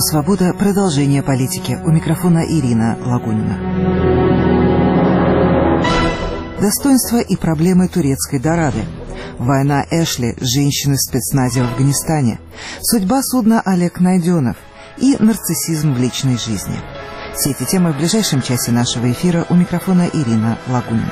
Свобода. Продолжение политики. У микрофона Ирина Лагунина. Достоинства и проблемы турецкой Дорады. Война Эшли, женщины в спецназе в Афганистане. Судьба судна Олег Найденов. И нарциссизм в личной жизни. Все эти темы в ближайшем часе нашего эфира. У микрофона Ирина Лагунина.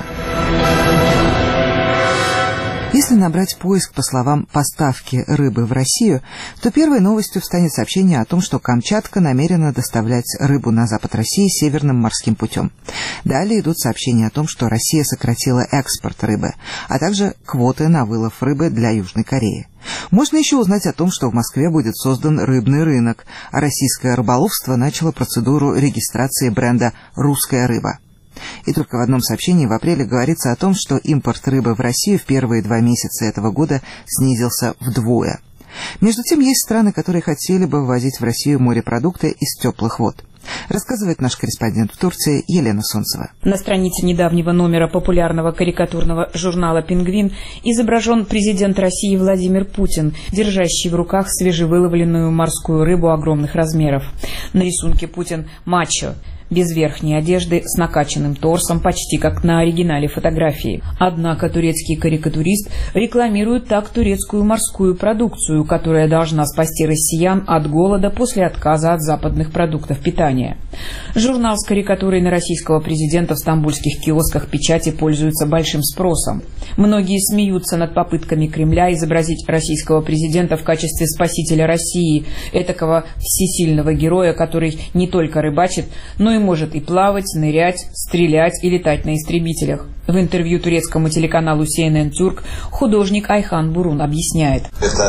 Если набрать поиск по словам «поставки рыбы в Россию», то первой новостью станет сообщение о том, что Камчатка намерена доставлять рыбу на запад России северным морским путем. Далее идут сообщения о том, что Россия сократила экспорт рыбы, а также квоты на вылов рыбы для Южной Кореи. Можно еще узнать о том, что в Москве будет создан рыбный рынок, а российское рыболовство начало процедуру регистрации бренда «Русская рыба». И только в одном сообщении в апреле говорится о том, что импорт рыбы в Россию в первые 2 месяца этого года снизился вдвое. Между тем, есть страны, которые хотели бы ввозить в Россию морепродукты из теплых вод. Рассказывает наш корреспондент в Турции Елена Солнцева. На странице недавнего номера популярного карикатурного журнала «Пингвин» изображен президент России Владимир Путин, держащий в руках свежевыловленную морскую рыбу огромных размеров. На рисунке Путин мачо, без верхней одежды, с накачанным торсом, почти как на оригинале фотографии. Однако турецкий карикатурист рекламирует так турецкую морскую продукцию, которая должна спасти россиян от голода после отказа от западных продуктов питания. Журнал с карикатурой на российского президента в стамбульских киосках печати пользуется большим спросом. Многие смеются над попытками Кремля изобразить российского президента в качестве спасителя России, этакого всесильного героя, который не только рыбачит, но и может и плавать, нырять, стрелять и летать на истребителях. В интервью турецкому телеканалу CNN Türk художник Айхан Бурун объясняет.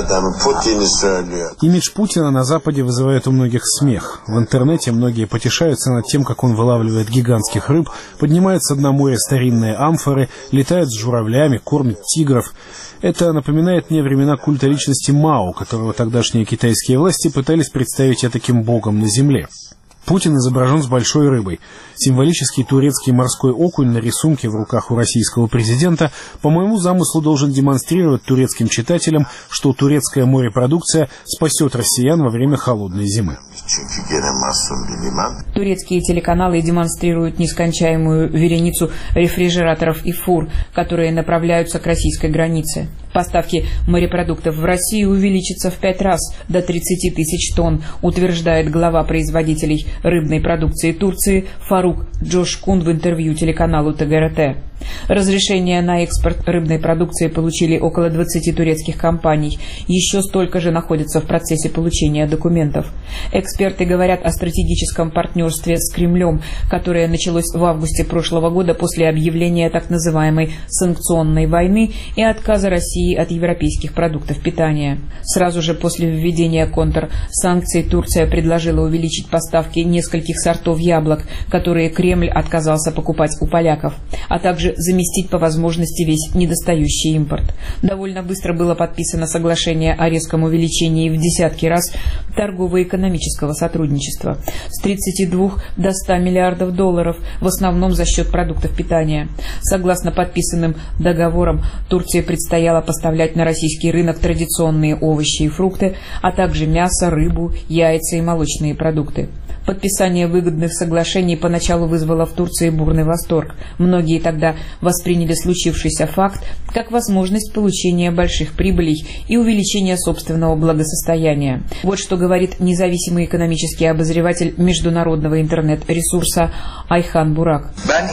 Имидж Путина на Западе вызывает у многих смех. В интернете многие потешаются над тем, как он вылавливает гигантских рыб, поднимает с дна моря старинные амфоры, летает с журавлями, кормит тигров. Это напоминает мне времена культа личности Мао, которого тогдашние китайские власти пытались представить этаким богом на земле. Путин изображен с большой рыбой. Символический турецкий морской окунь на рисунке в руках у российского президента, по моему замыслу, должен демонстрировать турецким читателям, что турецкая морепродукция спасет россиян во время холодной зимы. Турецкие телеканалы демонстрируют нескончаемую вереницу рефрижераторов и фур, которые направляются к российской границе. Поставки морепродуктов в Россию увеличатся в 5 раз, до 30 тысяч тонн, утверждает глава производителей рыбной продукции Турции Фарук Джошкун в интервью телеканалу ТГРТ. Разрешение на экспорт рыбной продукции получили около 20 турецких компаний. Еще столько же находятся в процессе получения документов. Эксперты говорят о стратегическом партнерстве с Кремлем, которое началось в августе прошлого года после объявления так называемой санкционной войны и отказа России от европейских продуктов питания. Сразу же после введения контрсанкций Турция предложила увеличить поставки нескольких сортов яблок, которые Кремль отказался покупать у поляков, а также заместить по возможности весь недостающий импорт. Довольно быстро было подписано соглашение о резком увеличении в десятки раз торгово-экономического сотрудничества с 32 до 100 миллиардов долларов, в основном за счет продуктов питания. Согласно подписанным договорам, Турции предстояло поставлять на российский рынок традиционные овощи и фрукты, а также мясо, рыбу, яйца и молочные продукты. Подписание выгодных соглашений поначалу вызвало в Турции бурный восторг. Многие тогда восприняли случившийся факт как возможность получения больших прибылей и увеличения собственного благосостояния. Вот что говорит независимый экономический обозреватель международного интернет-ресурса Айхан Бурак.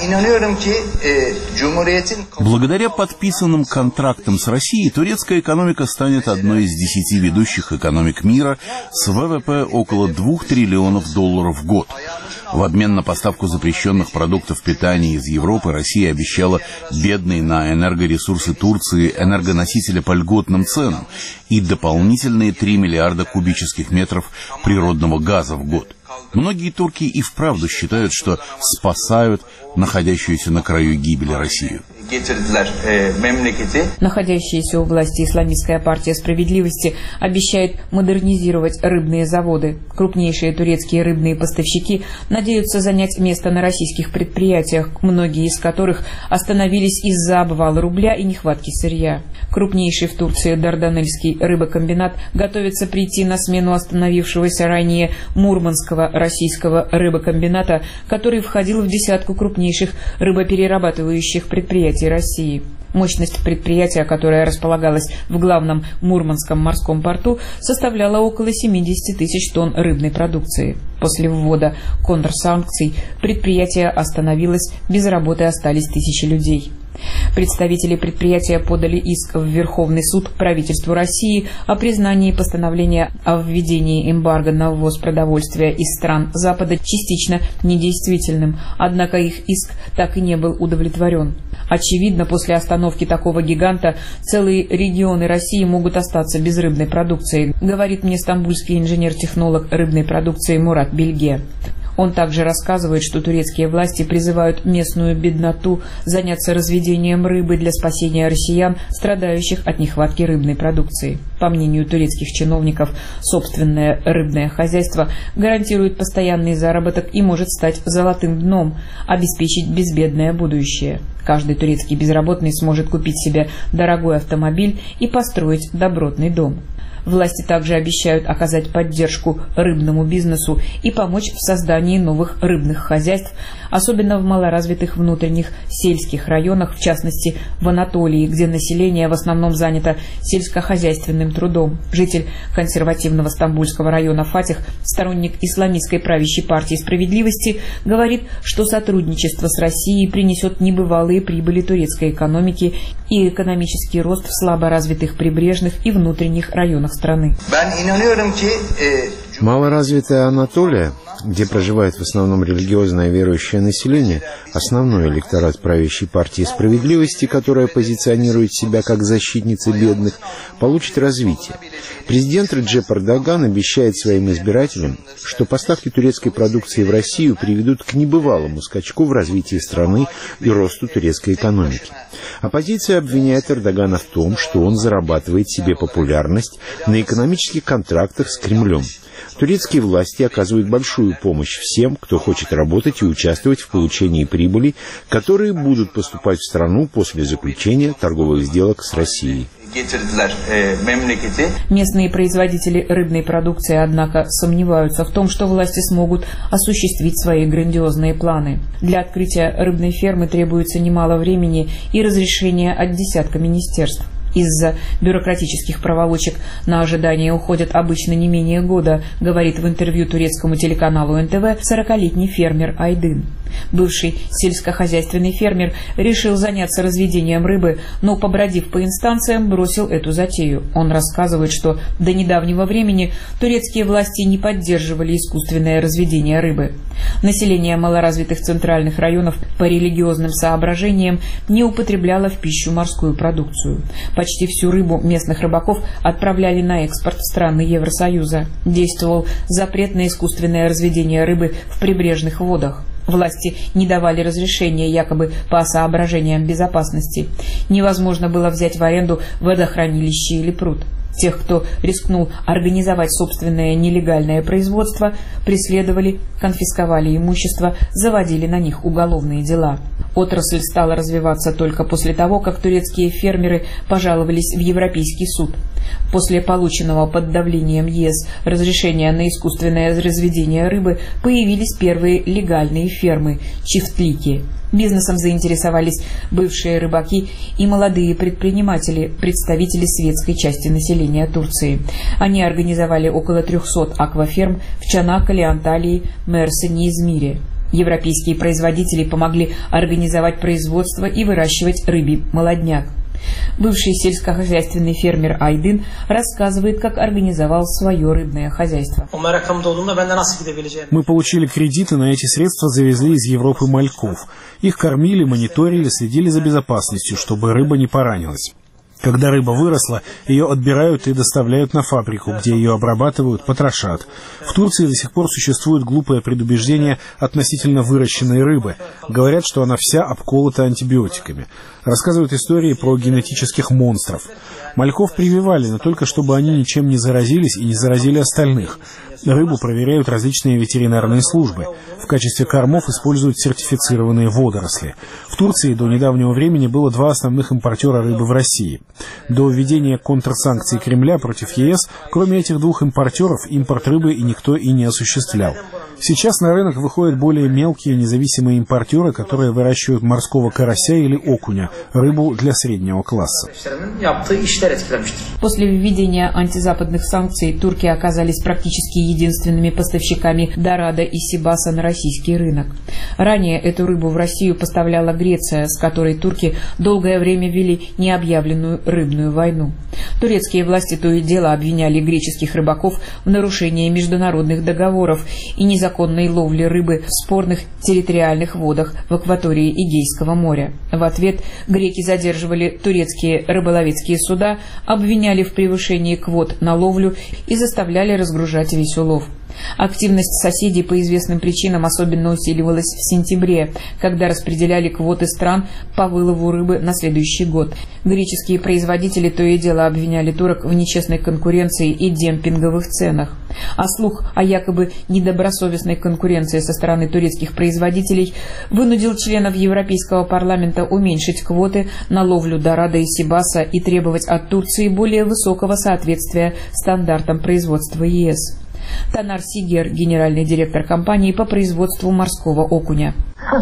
Благодаря подписанным контрактам с Россией турецкая экономика станет одной из 10 ведущих экономик мира с ВВП около 2 триллионов долларов в год. В обмен на поставку запрещенных продуктов питания из Европы Россия обещала бедные на энергоресурсы Турции энергоносители по льготным ценам и дополнительные 3 миллиарда кубических метров природного газа в год. Многие турки и вправду считают, что спасают находящуюся на краю гибели Россию. Находящаяся у власти исламистская партия справедливости обещает модернизировать рыбные заводы. Крупнейшие турецкие рыбные поставщики надеются занять место на российских предприятиях, многие из которых остановились из-за обвала рубля и нехватки сырья. Крупнейший в Турции Дарданельский рыбокомбинат готовится прийти на смену остановившегося ранее Мурманского российского рыбокомбината, который входил в десятку крупнейших рыбоперерабатывающих предприятий России. Мощность предприятия, которое располагалось в главном Мурманском морском порту, составляла около 70 тысяч тонн рыбной продукции. После ввода контрсанкций предприятие остановилось, без работы остались тысячи людей. Представители предприятия подали иск в Верховный суд правительству России о признании постановления о введении эмбарго на ввоз продовольствия из стран Запада частично недействительным, однако их иск так и не был удовлетворен. Очевидно, после остановки такого гиганта целые регионы России могут остаться без рыбной продукции, говорит мне стамбульский инженер-технолог рыбной продукции Мурат Бельге. Он также рассказывает, что турецкие власти призывают местную бедноту заняться разведением рыбы для спасения россиян, страдающих от нехватки рыбной продукции. По мнению турецких чиновников, собственное рыбное хозяйство гарантирует постоянный заработок и может стать золотым дном, обеспечить безбедное будущее. Каждый турецкий безработный сможет купить себе дорогой автомобиль и построить добротный дом. Власти также обещают оказать поддержку рыбному бизнесу и помочь в создании новых рыбных хозяйств, особенно в малоразвитых внутренних сельских районах, в частности в Анатолии, где население в основном занято сельскохозяйственным трудом. Житель консервативного стамбульского района Фатих, сторонник исламистской правящей партии «Справедливости», говорит, что сотрудничество с Россией принесет небывалые прибыли турецкой экономике и экономический рост в слаборазвитых прибрежных и внутренних районах страны. Малоразвитая Анатолия, где проживает в основном религиозное верующее население, основной электорат правящей партии «Справедливости», которая позиционирует себя как защитница бедных, получит развитие. Президент Реджеп Эрдоган обещает своим избирателям, что поставки турецкой продукции в Россию приведут к небывалому скачку в развитии страны и росту турецкой экономики. Оппозиция обвиняет Эрдогана в том, что он зарабатывает себе популярность на экономических контрактах с Кремлем. Турецкие власти оказывают большую помощь всем, кто хочет работать и участвовать в получении прибыли, которые будут поступать в страну после заключения торговых сделок с Россией. Местные производители рыбной продукции, однако, сомневаются в том, что власти смогут осуществить свои грандиозные планы. Для открытия рыбной фермы требуется немало времени и разрешения от десятка министерств. Из-за бюрократических проволочек на ожидание уходят обычно не менее года, говорит в интервью турецкому телеканалу НТВ 40-летний фермер Айдын. Бывший сельскохозяйственный фермер решил заняться разведением рыбы, но, побродив по инстанциям, бросил эту затею. Он рассказывает, что до недавнего времени турецкие власти не поддерживали искусственное разведение рыбы. Население малоразвитых центральных районов по религиозным соображениям не употребляло в пищу морскую продукцию. Почти всю рыбу местных рыбаков отправляли на экспорт в страны Евросоюза. Действовал запрет на искусственное разведение рыбы в прибрежных водах. Власти не давали разрешения якобы по соображениям безопасности. Невозможно было взять в аренду водохранилище или пруд. Тех, кто рискнул организовать собственное нелегальное производство, преследовали, конфисковали имущество, заводили на них уголовные дела. Отрасль стала развиваться только после того, как турецкие фермеры пожаловались в Европейский суд. После полученного под давлением ЕС разрешения на искусственное разведение рыбы появились первые легальные фермы – чифтлики. Бизнесом заинтересовались бывшие рыбаки и молодые предприниматели, представители светской части населения Турции. Они организовали около 300 акваферм в Чанаккале, Анталии, Мерсине и Измире. Европейские производители помогли организовать производство и выращивать рыбий молодняк. Бывший сельскохозяйственный фермер Айдын рассказывает, как организовал свое рыбное хозяйство. Мы получили кредиты, на эти средства завезли из Европы мальков. Их кормили, мониторили, следили за безопасностью, чтобы рыба не поранилась. Когда рыба выросла, ее отбирают и доставляют на фабрику, где ее обрабатывают, потрошат. В Турции до сих пор существует глупое предубеждение относительно выращенной рыбы. Говорят, что она вся обколота антибиотиками. Рассказывают истории про генетических монстров. Мальков прививали, но только чтобы они ничем не заразились и не заразили остальных. Рыбу проверяют различные ветеринарные службы. В качестве кормов используют сертифицированные водоросли. В Турции до недавнего времени было 2 основных импортера рыбы в России. До введения контрсанкций Кремля против ЕС, кроме этих 2 импортеров, импорт рыбы и никто и не осуществлял. Сейчас на рынок выходят более мелкие независимые импортеры, которые выращивают морского карася или окуня, рыбу для среднего класса. После введения антизападных санкций турки оказались практически единственными поставщиками дорадо и сибаса на российский рынок. Ранее эту рыбу в Россию поставляла Греция, с которой турки долгое время вели необъявленную рыбную войну. Турецкие власти то и дело обвиняли греческих рыбаков в нарушении международных договоров и незаконной ловли рыбы в спорных территориальных водах в акватории Эгейского моря. В ответ греки задерживали турецкие рыболовецкие суда, обвиняли в превышении квот на ловлю и заставляли разгружать весь улов. Активность соседей по известным причинам особенно усиливалась в сентябре, когда распределяли квоты стран по вылову рыбы на следующий год. Греческие производители то и дело обвиняли турок в нечестной конкуренции и демпинговых ценах. А слух о якобы недобросовестной конкуренции со стороны турецких производителей вынудил членов Европейского парламента уменьшить квоты на ловлю дорадо и сибаса и требовать от Турции более высокого соответствия стандартам производства ЕС. Танар Сигер, генеральный директор компании по производству морского окуня.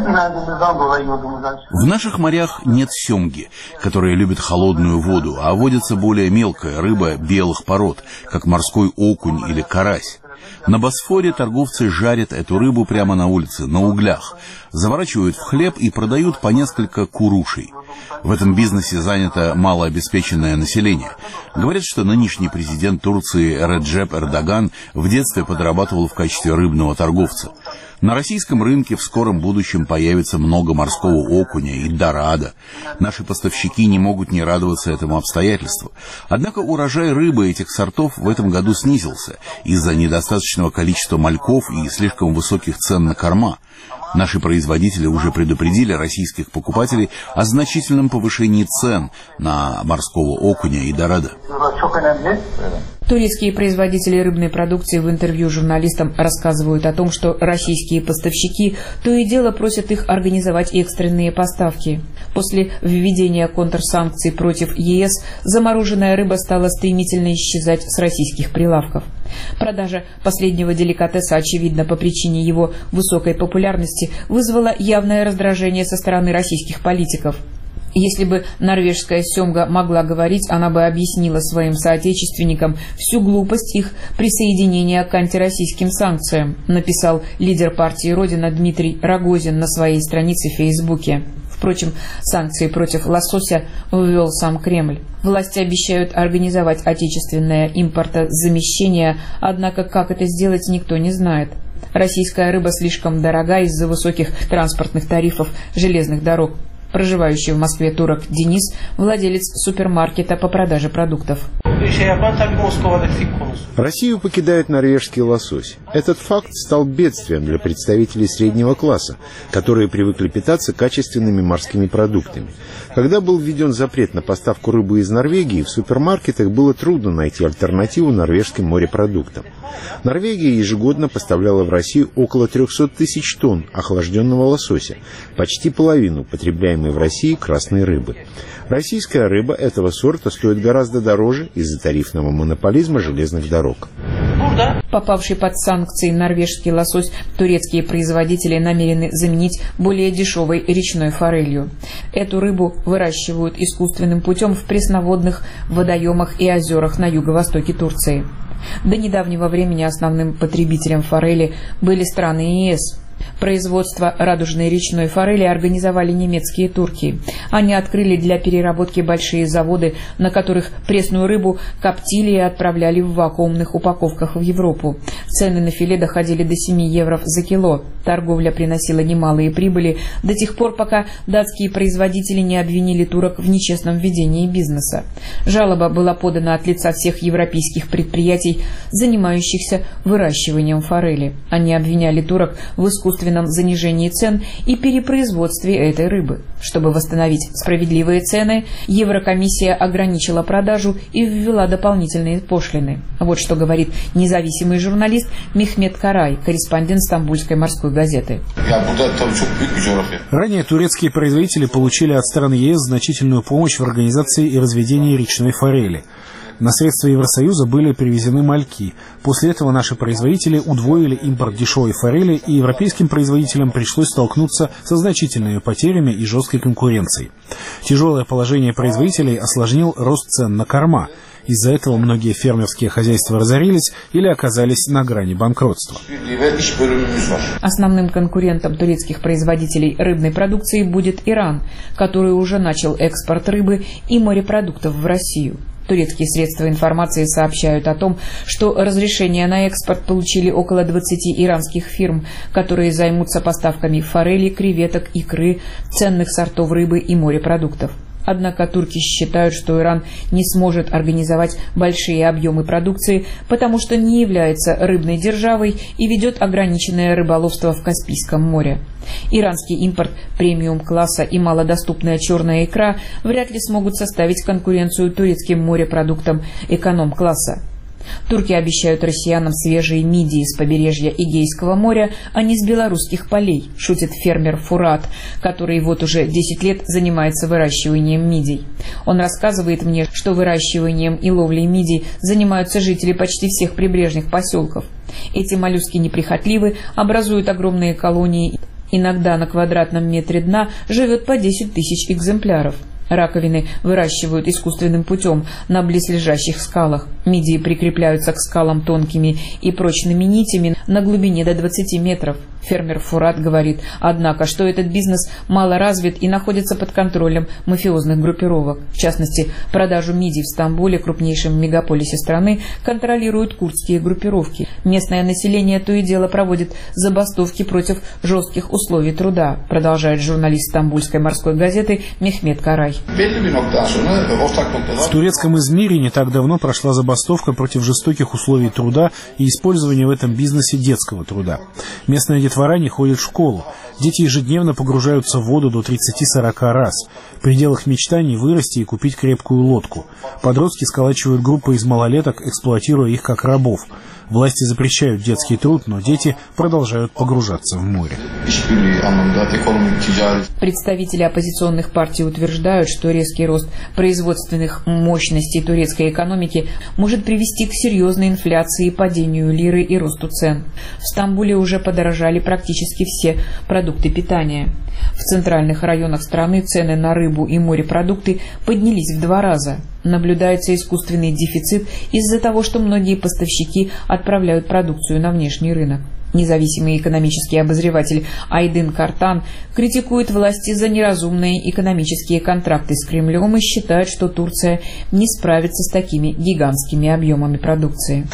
В наших морях нет семги, которая любит холодную воду, а водится более мелкая рыба белых пород, как морской окунь или карась. На Босфоре торговцы жарят эту рыбу прямо на улице, на углях, заворачивают в хлеб и продают по несколько курушей. В этом бизнесе занято малообеспеченное население. Говорят, что нынешний президент Турции Реджеп Эрдоган в детстве подрабатывал в качестве рыбного торговца. На российском рынке в скором будущем появится много морского окуня и дорадо. Наши поставщики не могут не радоваться этому обстоятельству. Однако урожай рыбы этих сортов в этом году снизился из-за недостаточного количества мальков и слишком высоких цен на корма. Наши производители уже предупредили российских покупателей о значительном повышении цен на морского окуня и дорадо. Турецкие производители рыбной продукции в интервью журналистам рассказывают о том, что российские поставщики то и дело просят их организовать экстренные поставки. После введения контрсанкций против ЕС замороженная рыба стала стремительно исчезать с российских прилавков. Продажа последнего деликатеса, очевидно по причине его высокой популярности, вызвала явное раздражение со стороны российских политиков. Если бы норвежская семга могла говорить, она бы объяснила своим соотечественникам всю глупость их присоединения к антироссийским санкциям, написал лидер партии «Родина» Дмитрий Рогозин на своей странице в Фейсбуке. Впрочем, санкции против лосося ввел сам Кремль. Власти обещают организовать отечественное импортозамещение, однако как это сделать, никто не знает. Российская рыба слишком дорога из-за высоких транспортных тарифов железных дорог. Проживающий в Москве турок Денис – владелец супермаркета по продаже продуктов. Россию покидает норвежский лосось. Этот факт стал бедствием для представителей среднего класса, которые привыкли питаться качественными морскими продуктами. Когда был введен запрет на поставку рыбы из Норвегии, в супермаркетах было трудно найти альтернативу норвежским морепродуктам. Норвегия ежегодно поставляла в Россию около 300 тысяч тонн охлажденного лосося, почти половину потребляемой в России красной рыбы. Российская рыба этого сорта стоит гораздо дороже из-за тарифного монополизма железных дорог. Попавший под санкции норвежский лосось турецкие производители намерены заменить более дешевой речной форелью. Эту рыбу выращивают искусственным путем в пресноводных водоемах и озерах на юго-востоке Турции. До недавнего времени основным потребителем форели были страны ЕС. Производство радужной речной форели организовали немецкие турки. Они открыли для переработки большие заводы, на которых пресную рыбу коптили и отправляли в вакуумных упаковках в Европу. Цены на филе доходили до 7 евро за кило. Торговля приносила немалые прибыли до тех пор, пока датские производители не обвинили турок в нечестном ведении бизнеса. Жалоба была подана от лица всех европейских предприятий, занимающихся выращиванием форели. Они обвиняли турок в искусственном искусственном занижении цен и перепроизводстве этой рыбы. Чтобы восстановить справедливые цены, Еврокомиссия ограничила продажу и ввела дополнительные пошлины. Вот что говорит независимый журналист Мехмет Карай, корреспондент Стамбульской морской газеты. Ранее турецкие производители получили от стран ЕС значительную помощь в организации и разведении речной форели. На средства Евросоюза были привезены мальки. После этого наши производители удвоили импорт дешевой форели, и европейским производителям пришлось столкнуться со значительными потерями и жесткой конкуренцией. Тяжелое положение производителей осложнил рост цен на корма. Из-за этого многие фермерские хозяйства разорились или оказались на грани банкротства. Основным конкурентом турецких производителей рыбной продукции будет Иран, который уже начал экспорт рыбы и морепродуктов в Россию. Турецкие средства информации сообщают о том, что разрешение на экспорт получили около 20 иранских фирм, которые займутся поставками форели, креветок, икры, ценных сортов рыбы и морепродуктов. Однако турки считают, что Иран не сможет организовать большие объемы продукции, потому что не является рыбной державой и ведет ограниченное рыболовство в Каспийском море. Иранский импорт премиум-класса и малодоступная черная икра вряд ли смогут составить конкуренцию турецким морепродуктам эконом-класса. Турки обещают россиянам свежие мидии с побережья Эгейского моря, а не с белорусских полей, шутит фермер Фурат, который вот уже 10 лет занимается выращиванием мидий. Он рассказывает мне, что выращиванием и ловлей мидий занимаются жители почти всех прибрежных поселков. Эти моллюски неприхотливы, образуют огромные колонии. Иногда на квадратном метре дна живет по 10 тысяч экземпляров. Раковины выращивают искусственным путем на близлежащих скалах. Мидии прикрепляются к скалам тонкими и прочными нитями на глубине до 20 метров. Фермер Фурат говорит, однако, что этот бизнес мало развит и находится под контролем мафиозных группировок. В частности, продажу мидий в Стамбуле, крупнейшем мегаполисе страны, контролируют курдские группировки. Местное население то и дело проводит забастовки против жестких условий труда, продолжает журналист Стамбульской морской газеты Мехмет Карай. В турецком Измире не так давно прошла забастовка против жестоких условий труда и использования в этом бизнесе детского труда. Местная детвора не ходит в школу. Дети ежедневно погружаются в воду до 30-40 раз. В пределах мечтаний вырасти и купить крепкую лодку. Подростки сколачивают группы из малолеток, эксплуатируя их как рабов. Власти запрещают детский труд, но дети продолжают погружаться в море. Представители оппозиционных партий утверждают, что резкий рост производственных мощностей турецкой экономики может привести к серьезной инфляции, падению лиры и росту цен. В Стамбуле уже подорожали практически все продукты питания. В центральных районах страны цены на рыбу и морепродукты поднялись в 2 раза. Наблюдается искусственный дефицит из-за того, что многие поставщики отправляют продукцию на внешний рынок. Независимый экономический обозреватель Айдын Картан критикует власти за неразумные экономические контракты с Кремлем и считает, что Турция не справится с такими гигантскими объемами продукции.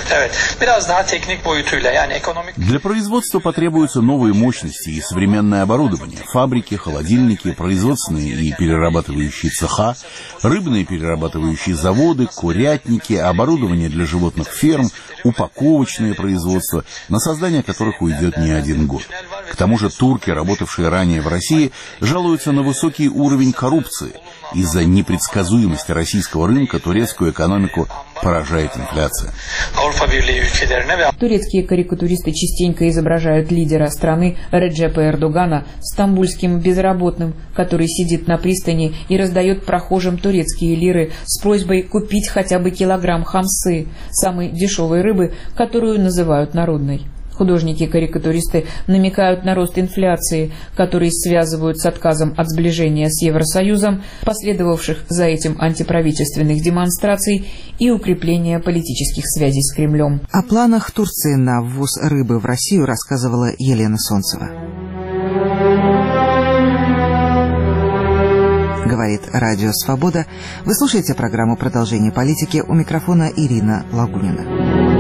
Для производства потребуются новые мощности и современное оборудование. Фабрики, холодильники, производственные и перерабатывающие цеха, рыбные перерабатывающие заводы, курятники, оборудование для животных ферм, упаковочное производство, на создание которых уйдет не 1 год. К тому же турки, работавшие ранее в России, жалуются на высокий уровень коррупции. Из-за непредсказуемости российского рынка турецкую экономику поражает инфляция. Турецкие карикатуристы частенько изображают лидера страны Реджепа Эрдогана стамбульским безработным, который сидит на пристани и раздает прохожим турецкие лиры с просьбой купить хотя бы килограмм хамсы, самой дешевой рыбы, которую называют народной. Художники-карикатуристы намекают на рост инфляции, который связывают с отказом от сближения с Евросоюзом, последовавших за этим антиправительственных демонстраций и укрепления политических связей с Кремлем. О планах Турции на ввоз рыбы в Россию рассказывала Елена Солнцева. Говорит Радио Свобода. Вы слушаете программу «Продолжение политики», у микрофона Ирина Лагунина.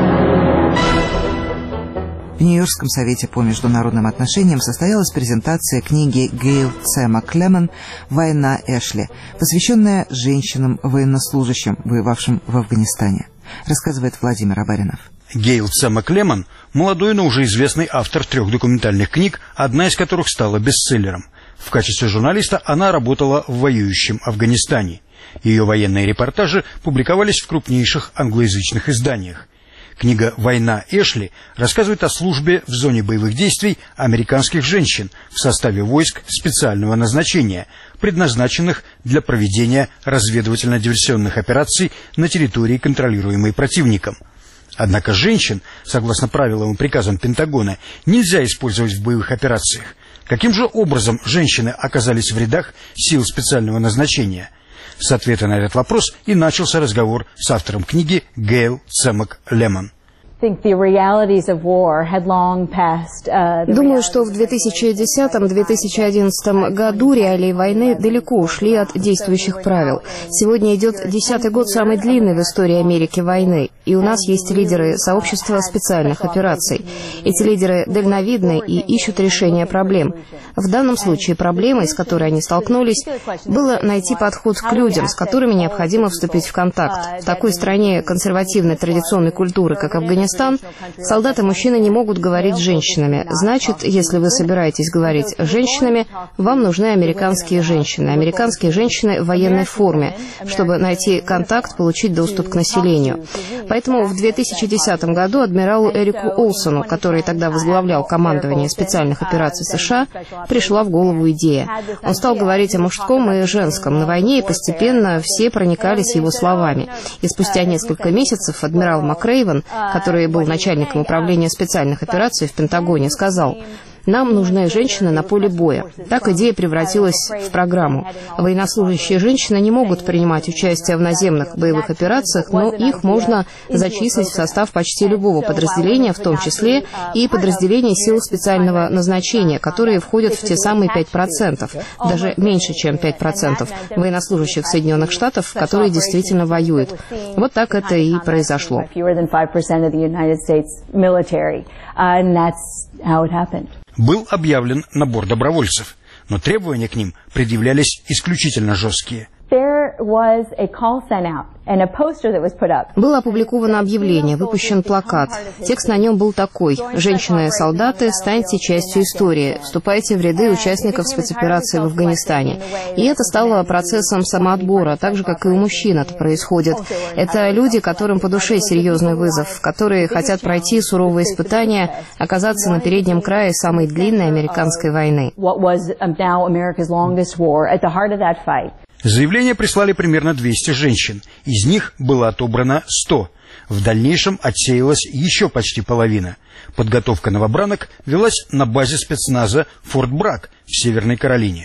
В Нью-Йоркском совете по международным отношениям состоялась презентация книги Гейл Ц. Маклеман «Война Эшли», посвященная женщинам-военнослужащим, воевавшим в Афганистане. Рассказывает Владимир Абаринов. Гейл Цемак Лемон – молодой, но уже известный автор 3 документальных книг, одна из которых стала бестселлером. В качестве журналиста она работала в воюющем Афганистане. Ее военные репортажи публиковались в крупнейших англоязычных изданиях. Книга «Война Эшли» рассказывает о службе в зоне боевых действий американских женщин в составе войск специального назначения, предназначенных для проведения разведывательно-диверсионных операций на территории, контролируемой противником. Однако женщин, согласно правилам и приказам Пентагона, нельзя использовать в боевых операциях. Каким же образом женщины оказались в рядах сил специального назначения? С ответа на этот вопрос и начался разговор с автором книги Гейл Цемак Лемон. Думаю, что в 2010-2011 году реалии войны далеко ушли от действующих правил. Сегодня идет 10-й год самой длинной в истории Америки войны, и у нас есть лидеры сообщества специальных операций. Эти лидеры дальновидны и ищут решения проблем. В данном случае проблемой, с которой они столкнулись, было найти подход к людям, с которыми необходимо вступить в контакт. В такой стране консервативной традиционной культуры, как Афганистан, солдаты-мужчины не могут говорить с женщинами. Значит, если вы собираетесь говорить с женщинами, вам нужны американские женщины. Американские женщины в военной форме, чтобы найти контакт, получить доступ к населению. Поэтому в 2010 году адмиралу Эрику Олсону, который тогда возглавлял командование специальных операций США, пришла в голову идея. Он стал говорить о мужском и женском на войне, и постепенно все проникались его словами. И спустя несколько месяцев адмирал МакРейвен, который был начальником управления специальных операций в Пентагоне, сказал: «Нам нужны женщины на поле боя». Так идея превратилась в программу. Военнослужащие женщины не могут принимать участие в наземных боевых операциях, но их можно зачислить в состав почти любого подразделения, в том числе и подразделений сил специального назначения, которые входят в те самые 5%, даже меньше, чем 5% военнослужащих Соединенных Штатов, которые действительно воюют. Вот так это и произошло. Был объявлен набор добровольцев, но требования к ним предъявлялись исключительно жесткие. Было опубликовано объявление, выпущен плакат. Текст на нем был такой: «Женщины-солдаты, станьте частью истории, вступайте в ряды участников спецоперации в Афганистане». И это стало процессом самоотбора, так же, как и у мужчин это происходит. Это люди, которым по душе серьезный вызов, которые хотят пройти суровые испытания, оказаться на переднем крае самой длинной американской войны. Заявление прислали примерно 200 женщин. Из них было отобрано 100. В дальнейшем отсеялась еще почти половина. Подготовка новобранок велась на базе спецназа Форт Брагг в Северной Каролине.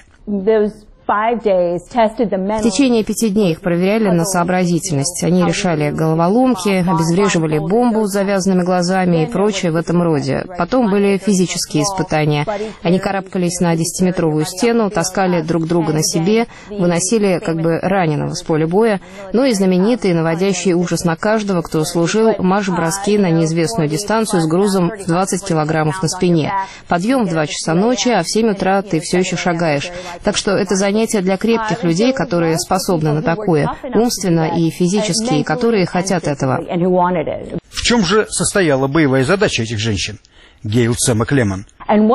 В течение 5 дней их проверяли на сообразительность. Они решали головоломки, обезвреживали бомбу с завязанными глазами и прочее в этом роде. Потом были физические испытания. Они карабкались на 10-метровую стену, таскали друг друга на себе, выносили как бы раненого с поля боя, но и знаменитый, наводящий ужас на каждого, кто служил, марш-броски на неизвестную дистанцию с грузом в 20 килограммов на спине. Подъем в 2 часа ночи, а в 7 утра ты все еще шагаешь. Так что это занятие для крепких людей, которые способны на такое, умственно и физически, и которые хотят этого. В чем же состояла боевая задача этих женщин? Гейл Цемак Лемон.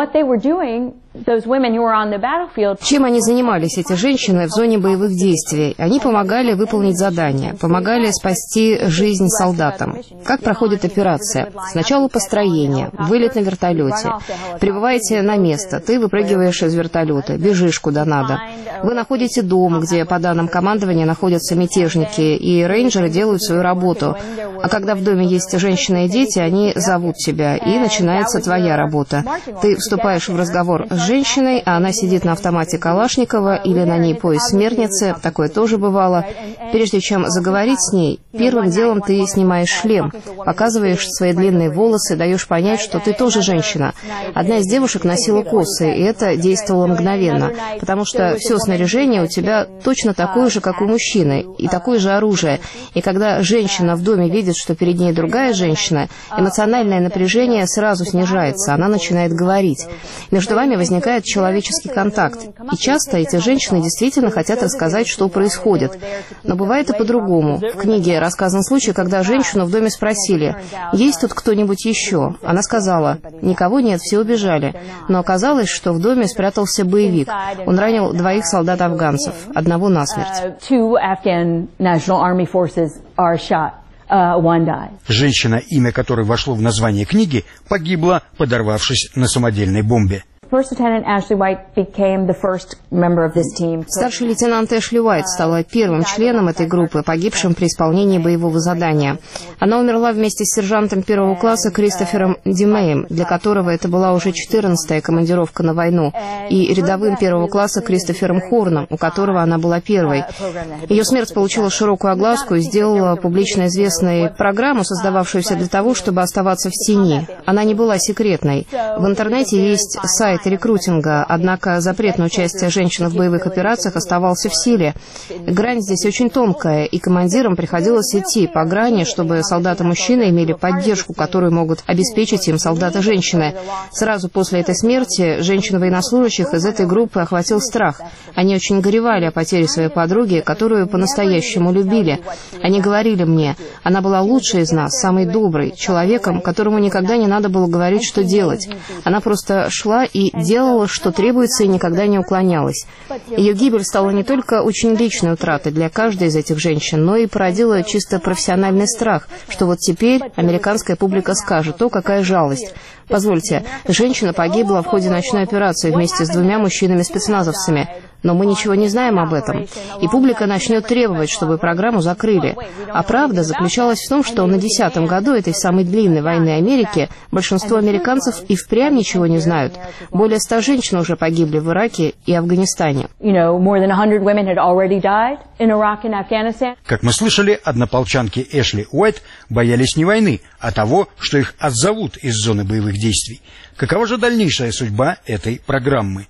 Чем они занимались, эти женщины, в зоне боевых действий? Они помогали выполнить задания, помогали спасти жизнь солдатам. Как проходит операция? Сначала построение, вылет на вертолете. Прибываете на место, ты выпрыгиваешь из вертолета, бежишь куда надо. Вы находите дом, где, по данным командования, находятся мятежники, и рейнджеры делают свою работу. А когда в доме есть женщины и дети, они зовут тебя, и начинается твоя работа. Ты вступаешь в разговор с женщиной, а она сидит на автомате Калашникова или на ней пояс смертницы, такое тоже бывало. Прежде чем заговорить с ней, первым делом ты снимаешь шлем, показываешь свои длинные волосы, даешь понять, что ты тоже женщина. Одна из девушек носила косы, и это действовало мгновенно, потому что все снаряжение у тебя точно такое же, как у мужчины, и такое же оружие. И когда женщина в доме видит, что перед ней другая женщина, эмоциональное напряжение сразу снижается, она начинает говорить. говорить. Между вами возникает человеческий контакт. И часто эти женщины действительно хотят рассказать, что происходит. Но бывает и по-другому. В книге рассказан случай, когда женщину в доме спросили: «Есть тут кто-нибудь еще?» Она сказала: «Никого нет, все убежали». Но оказалось, что в доме спрятался боевик. Он ранил 2 солдат-афганцев, одного насмерть. Женщина, имя которой вошло в название книги, погибла, подорвавшись на самодельной бомбе. Старший лейтенант Эшли Уайт стала первым членом этой группы, погибшим при исполнении боевого задания. Она умерла вместе с сержантом 1-го класса Кристофером Димеем, для которого это была уже 14-я командировка на войну, и рядовым 1-го класса Кристофером Хорном, у которого она была первой. Ее смерть получила широкую огласку и сделала публично известной программу, создававшуюся для того, чтобы оставаться в тени. Она не была секретной. В интернете есть сайт рекрутинга, однако запрет на участие женщин в боевых операциях оставался в силе. Грань здесь очень тонкая, и командирам приходилось идти по грани, чтобы солдаты-мужчины имели поддержку, которую могут обеспечить им солдаты-женщины. Сразу после этой смерти женщин-военнослужащих из этой группы охватил страх. Они очень горевали о потере своей подруги, которую по-настоящему любили. Они говорили мне: она была лучшей из нас, самой доброй, человеком, которому никогда не надо было говорить, что делать. Она просто шла и делала, что требуется, и никогда не уклонялась. Ее гибель стала не только очень личной утратой для каждой из этих женщин, но и породила чисто профессиональный страх, что вот теперь американская публика скажет: «О, какая жалость». Позвольте, женщина погибла в ходе ночной операции вместе с 2 мужчинами-спецназовцами. Но мы ничего не знаем об этом. И публика начнет требовать, чтобы программу закрыли. А правда заключалась в том, что на 10-м году этой самой длинной войны Америки большинство американцев и впрямь ничего не знают. Более 100 женщин уже погибли в Ираке и Афганистане. Как мы слышали, однополчанки Эшли Уайт боялись не войны, а того, что их отзовут из зоны боевых действий. Какова же дальнейшая судьба этой программы?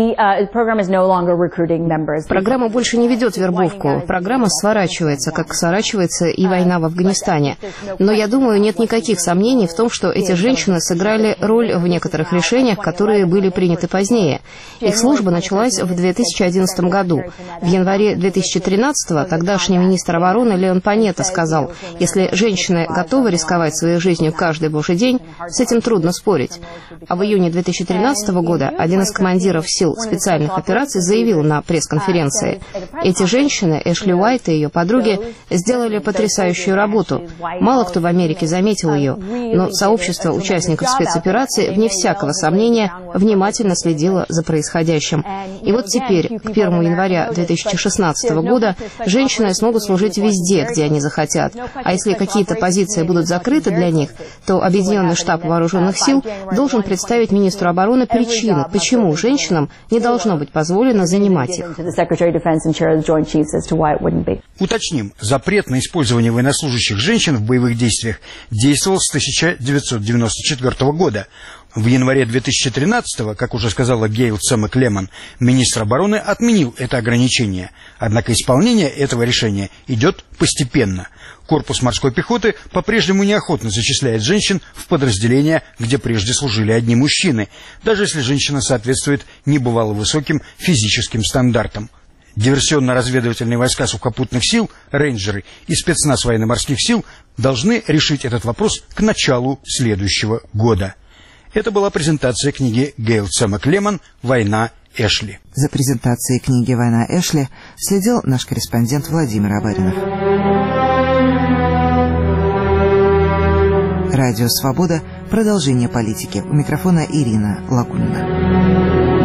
Программа больше не ведет вербовку. Программа сворачивается, как сворачивается и война в Афганистане. Но я думаю, нет никаких сомнений в том, что эти женщины сыграли роль в некоторых решениях, которые были приняты позднее. Их служба началась в 2011 году. В январе 2013-го тогдашний министр обороны Леон Панетта сказал: «Если женщины готовы рисковать своей жизнью каждый божий день, с этим трудно спорить». А в июне 2013 года один из командиров сил специальных операций заявил на пресс-конференции: «Эти женщины, Эшли Уайт и ее подруги, сделали потрясающую работу. Мало кто в Америке заметил ее, но сообщество участников спецоперации, вне всякого сомнения, внимательно следило за происходящим». И вот теперь, к 1 января 2016 года, женщины смогут служить везде, где они захотят. А если какие-то позиции будут закрыты для них, то Объединенный штаб вооруженных сил должен представить министру обороны причины, почему женщинам не должно быть позволено занимать их. Уточним, запрет на использование военнослужащих женщин в боевых действиях действовал с 1994 года. В январе 2013-го, как уже сказала Гейл Цемек-Лемон, министр обороны отменил это ограничение. Однако исполнение этого решения идет постепенно. Корпус морской пехоты по-прежнему неохотно зачисляет женщин в подразделения, где прежде служили одни мужчины, даже если женщина соответствует небывало высоким физическим стандартам. Диверсионно-разведывательные войска сухопутных сил, рейнджеры и спецназ военно-морских сил должны решить этот вопрос к началу следующего года. Это была презентация книги Гейл Цемек-Лемон «Война Эшли». За презентацией книги «Война Эшли» следил наш корреспондент Владимир Абаринов. Радио «Свобода». Продолжение политики. У микрофона Ирина Лагунина.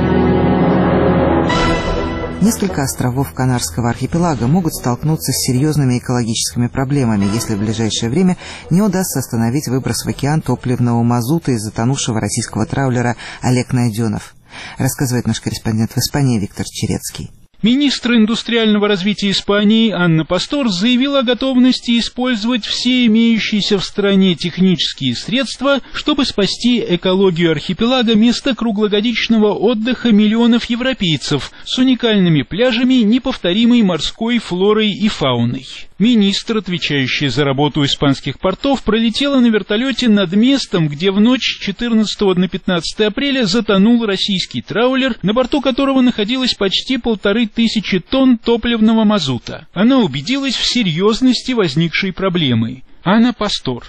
Несколько островов Канарского архипелага могут столкнуться с серьезными экологическими проблемами, если в ближайшее время не удастся остановить выброс в океан топливного мазута из затонувшего российского траулера «Олег Найденов», рассказывает наш корреспондент в Испании Виктор Черецкий. Министр индустриального развития Испании Анна Пастор заявила о готовности использовать все имеющиеся в стране технические средства, чтобы спасти экологию архипелага, место круглогодичного отдыха миллионов европейцев с уникальными пляжами, неповторимой морской флорой и фауной. Министр, отвечающий за работу испанских портов, пролетела на вертолете над местом, где в ночь с 14 на 15 апреля затонул российский траулер, на борту которого находилось почти 1500 тонн топливного мазута. Она убедилась в серьезности возникшей проблемы. Анна Пастор.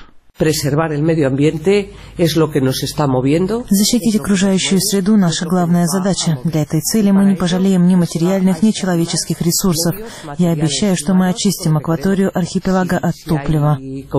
Защитить окружающую среду – наша главная задача. Для этой цели мы не пожалеем ни материальных, ни человеческих ресурсов. Я обещаю, что мы очистим акваторию архипелага от топлива.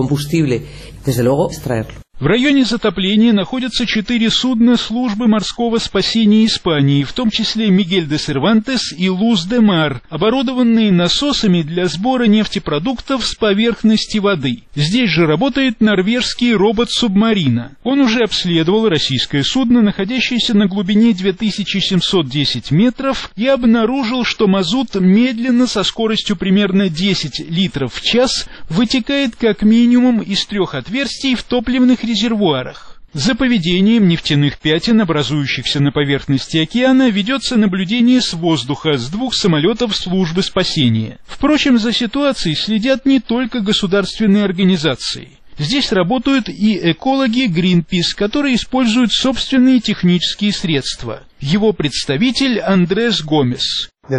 В районе затопления находятся 4 судна службы морского спасения Испании, в том числе «Мигель де Сервантес» и «Луз де Мар», оборудованные насосами для сбора нефтепродуктов с поверхности воды. Здесь же работает норвежский робот «Субмарина». Он уже обследовал российское судно, находящееся на глубине 2710 метров, и обнаружил, что мазут медленно, со скоростью примерно 10 литров в час, вытекает как минимум из 3 отверстий в топливных резервуарах. За поведением нефтяных пятен, образующихся на поверхности океана, ведется наблюдение с воздуха с 2 самолетов службы спасения. Впрочем, за ситуацией следят не только государственные организации. Здесь работают и экологи Greenpeace, которые используют собственные технические средства. Его представитель Андрес Гомес. Мы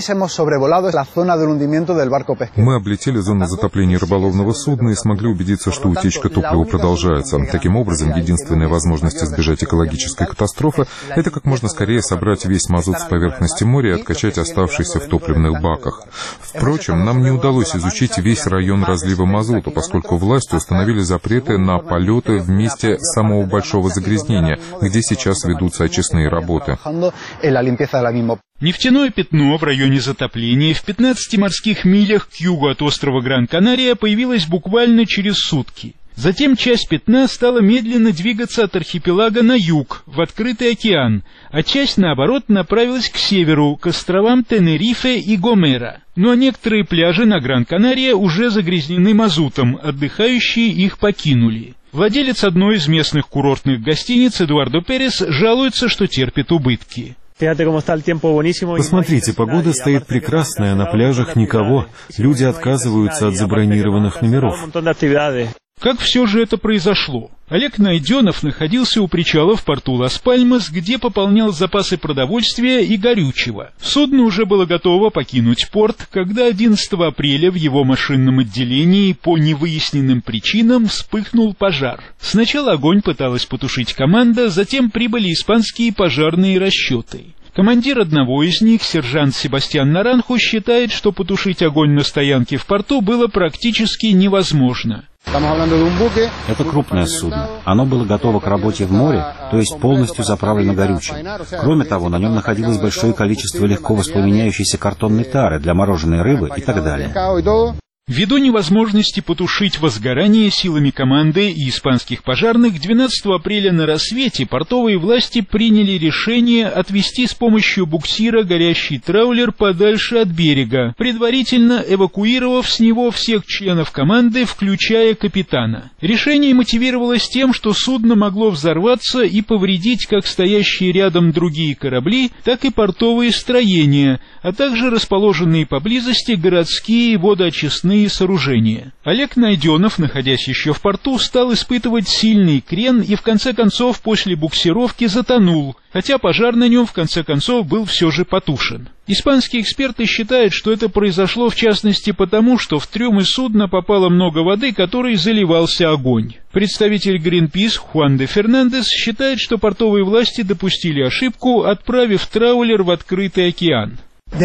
облетели зону затопления рыболовного судна и смогли убедиться, что утечка топлива продолжается. Таким образом, единственная возможность избежать экологической катастрофы – это как можно скорее собрать весь мазут с поверхности моря и откачать оставшийся в топливных баках. Впрочем, нам не удалось изучить весь район разлива мазута, поскольку власти установили запреты на полеты в месте самого большого загрязнения, где сейчас ведутся очистные работы. Нефтяное пятно в районе затопления в 15 морских милях к югу от острова Гран-Канария появилось буквально через сутки. Затем часть пятна стала медленно двигаться от архипелага на юг, в открытый океан, а часть, наоборот, направилась к северу, к островам Тенерифе и Гомера. Ну а некоторые пляжи на Гран-Канария уже загрязнены мазутом, отдыхающие их покинули. Владелец одной из местных курортных гостиниц Эдуардо Перес жалуется, что терпит убытки. Посмотрите, погода стоит прекрасная, на пляжах никого. Люди отказываются от забронированных номеров. Как все же это произошло? Олег Найденов находился у причала в порту Лас-Пальмас, где пополнял запасы продовольствия и горючего. Судно уже было готово покинуть порт, когда 11 апреля в его машинном отделении по невыясненным причинам вспыхнул пожар. Сначала огонь пыталась потушить команда, затем прибыли испанские пожарные расчеты. Командир одного из них, сержант Себастьян Наранху, считает, что потушить огонь на стоянке в порту было практически невозможно. Это крупное судно. Оно было готово к работе в море, то есть полностью заправлено горючим. Кроме того, на нем находилось большое количество легко воспламеняющейся картонной тары для мороженой рыбы и так далее. Ввиду невозможности потушить возгорание силами команды и испанских пожарных, 12 апреля на рассвете портовые власти приняли решение отвезти с помощью буксира горящий траулер подальше от берега, предварительно эвакуировав с него всех членов команды, включая капитана. Решение мотивировалось тем, что судно могло взорваться и повредить как стоящие рядом другие корабли, так и портовые строения, а также расположенные поблизости городские водоочистные сооружения. Олег Найденов, находясь еще в порту, стал испытывать сильный крен и в конце концов после буксировки затонул, хотя пожар на нем в конце концов был все же потушен. Испанские эксперты считают, что это произошло в частности потому, что в трюмы судна попало много воды, которой заливался огонь. Представитель Greenpeace Хуан де Фернандес считает, что портовые власти допустили ошибку, отправив траулер в открытый океан.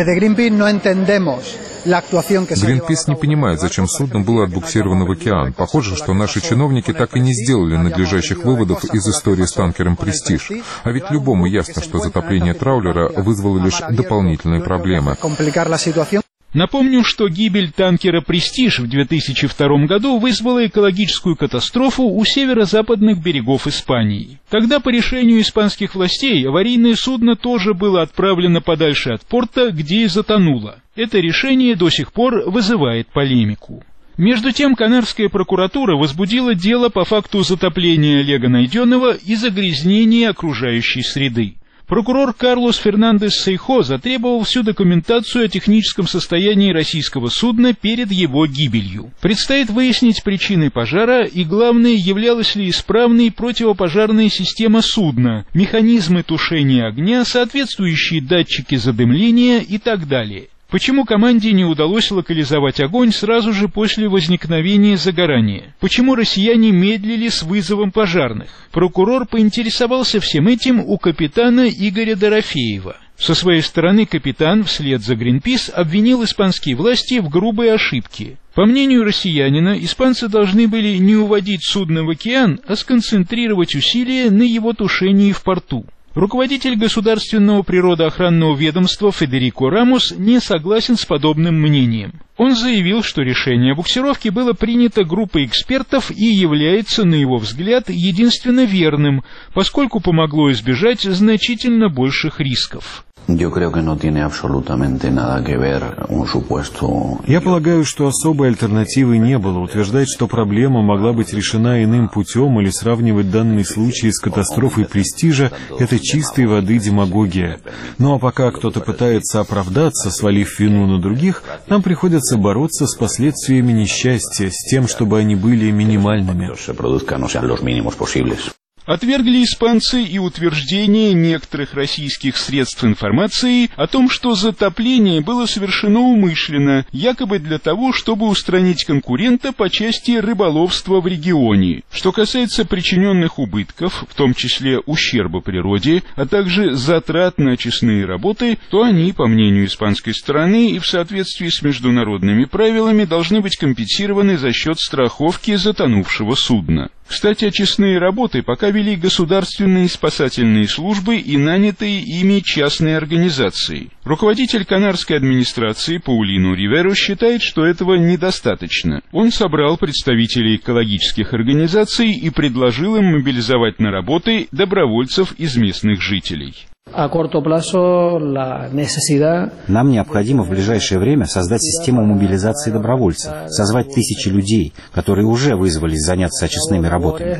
Greenpeace не понимает, зачем судно было отбуксировано в океан. Похоже, что наши чиновники так и не сделали надлежащих выводов из истории с танкером «Престиж». А ведь любому ясно, что затопление траулера вызвало лишь дополнительные проблемы. Напомню, что гибель танкера «Престиж» в 2002 году вызвала экологическую катастрофу у северо-западных берегов Испании. Тогда по решению испанских властей аварийное судно тоже было отправлено подальше от порта, где и затонуло. Это решение до сих пор вызывает полемику. Между тем, канарская прокуратура возбудила дело по факту затопления Олега Найденова и загрязнения окружающей среды. Прокурор Карлос Фернандес Сейхо затребовал всю документацию о техническом состоянии российского судна перед его гибелью. Предстоит выяснить причины пожара и, главное, являлась ли исправной противопожарная система судна, механизмы тушения огня, соответствующие датчики задымления и так далее. Почему команде не удалось локализовать огонь сразу же после возникновения загорания? Почему россияне медлили с вызовом пожарных? Прокурор поинтересовался всем этим у капитана Игоря Дорофеева. Со своей стороны капитан вслед за Гринпис обвинил испанские власти в грубой ошибке. По мнению россиянина, испанцы должны были не уводить судно в океан, а сконцентрировать усилия на его тушении в порту. Руководитель государственного природоохранного ведомства Федерико Рамос не согласен с подобным мнением. Он заявил, что решение о буксировке было принято группой экспертов и является, на его взгляд, единственно верным, поскольку помогло избежать значительно больших рисков. Я полагаю, что особой альтернативы не было. Утверждать, что проблема могла быть решена иным путем или сравнивать данный случай с катастрофой «Престижа» — это чистой воды демагогия. Ну а пока кто-то пытается оправдаться, свалив вину на других, нам приходится бороться с последствиями несчастья, с тем, чтобы они были минимальными. Отвергли испанцы и утверждение некоторых российских средств информации о том, что затопление было совершено умышленно, якобы для того, чтобы устранить конкурента по части рыболовства в регионе. Что касается причиненных убытков, в том числе ущерба природе, а также затрат на очистные работы, то они, по мнению испанской стороны и в соответствии с международными правилами, должны быть компенсированы за счет страховки затонувшего судна. Кстати, очистные работы пока вели государственные спасательные службы и нанятые ими частные организации. Руководитель канарской администрации Паулино Риверо считает, что этого недостаточно. Он собрал представителей экологических организаций и предложил им мобилизовать на работы добровольцев из местных жителей. Нам необходимо в ближайшее время создать систему мобилизации добровольцев, созвать тысячи людей, которые уже вызвались заняться очистными работами.